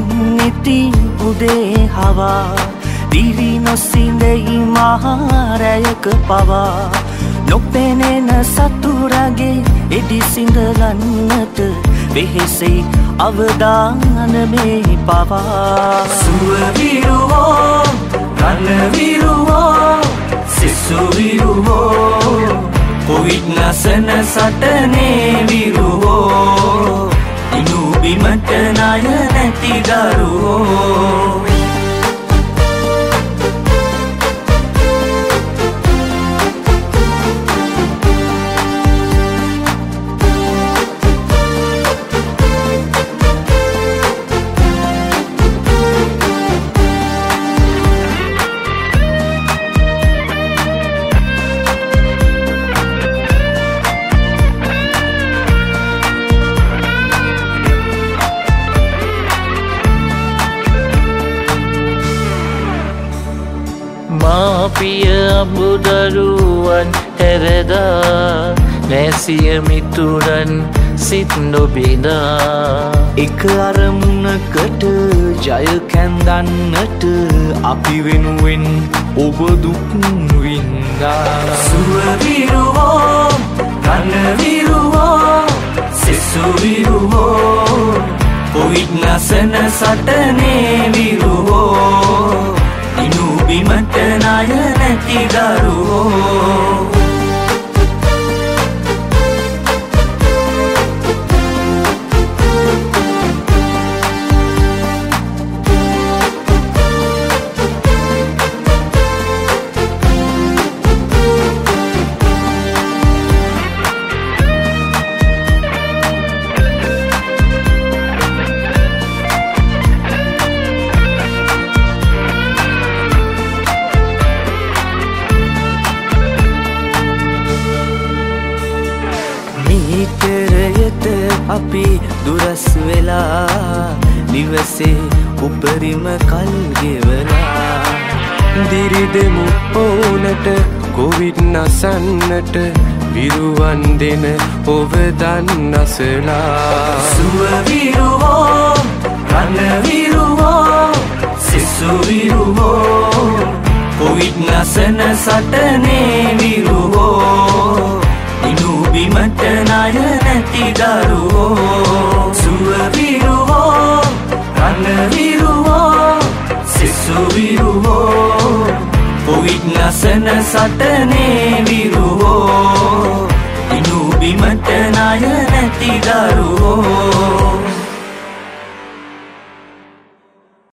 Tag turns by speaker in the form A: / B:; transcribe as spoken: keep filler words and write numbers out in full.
A: නිති උදේ හවා දිවි නොසිඳෙයි මහරයක පවා නොපෙනෙන සතුරගේ එඩි සිඳගන්නට වෙහෙසෙයි අවදානමේ පවා සුව විරුවෝ රණ විරුවෝ සිසු විරුවෝ කොවිඩ් නසන සටනේ විරුවෝ ඉනු බිමට ණය නැති දරුවෝ
B: පිය අබුදරුවන් හැරදා නැසිය මිතුරන් සිත් නොබිඳා
A: එක අරමුණකට ජය කැඳන්නට අපි වෙනුවෙන් ඔබ දුක් වින්දා සුව විරුවෝ රණ විරුවෝ සිසු විරුවෝ කොවිඩ් නසන සටනේ විරුවෝ ඉනු බිමට ණය නැති දරුවෝ මීටරයට අපි දුරස් වෙලා නිවසේ උපරිම කල් ගෙවලා
C: දිරිදෙමු ඕනට කොවිඩ් නසන්නට විරුවන් දෙන ඔවදන් නසලා
A: සුව විරුවෝ රණ විරුවෝ සිසු විරුවෝ කොවිඩ් නසන සටනේ විරුවෝ ඉනු බිමට ණය නැති දරුවෝ සුව විරුවෝ රණ විරුවෝ සිසු විරුවෝ කොවිඩ් නසන සටනේ